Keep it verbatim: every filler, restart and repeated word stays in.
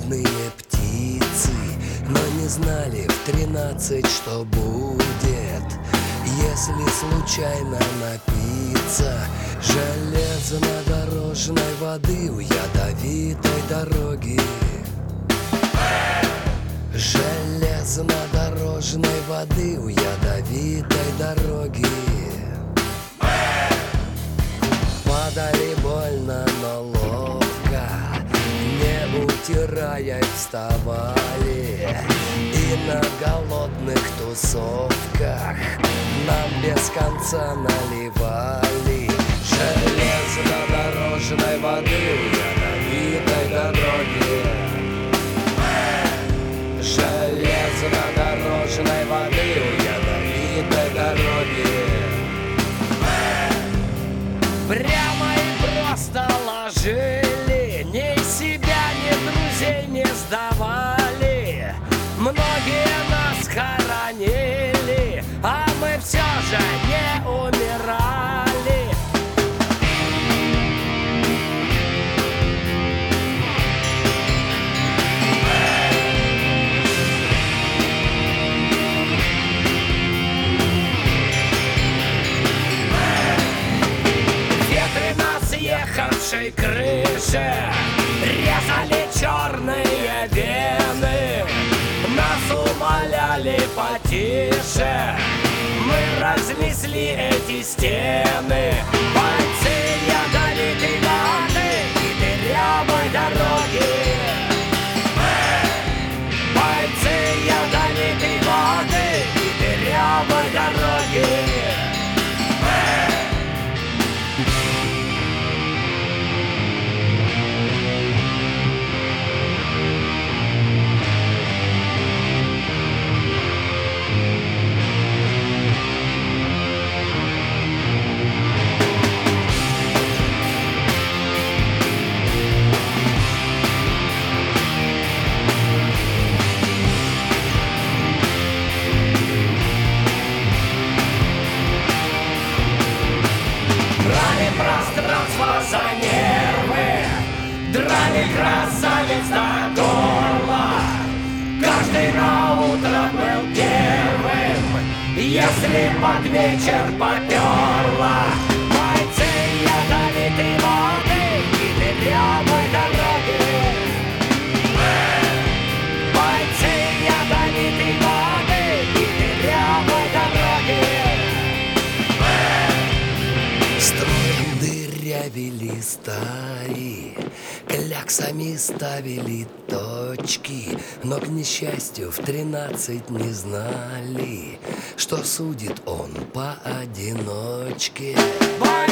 голодные птицы, но не знали в тринадцать, что будет, если случайно напиться железнодорожной воды у ядовитой дороги. Железнодорожной воды у ядовитой дороги. Падали больно, но ловко, не утирая, вставали. И на голодных тусовках нам без конца наливали железнодорожной воды у ядовитой дороги. Железнодорожной воды у ядовитой дороги. Прямо и просто ложили, ни себя, ни друзей не сдавали. Многие нас хоронили, а мы все же не умирали. Съехавшей крыши резали черные вены, нас умоляли потише, мы разнесли эти стены. Бойцы ядовитой воды и дырявой дороги. Бойцы ядовитой воды и дырявой дороги. Пространство за нервы, драли красавиц до горла. Каждый на утро был первым, если под вечер поперло. Бойцы ядовитой воды и дырявой дороги. Бойцы ядовитой воды и дырявой дороги. Строем дырявили стаи, кляксами ставили точки, но, к несчастью, в тринадцать не знали, что судит он поодиночке.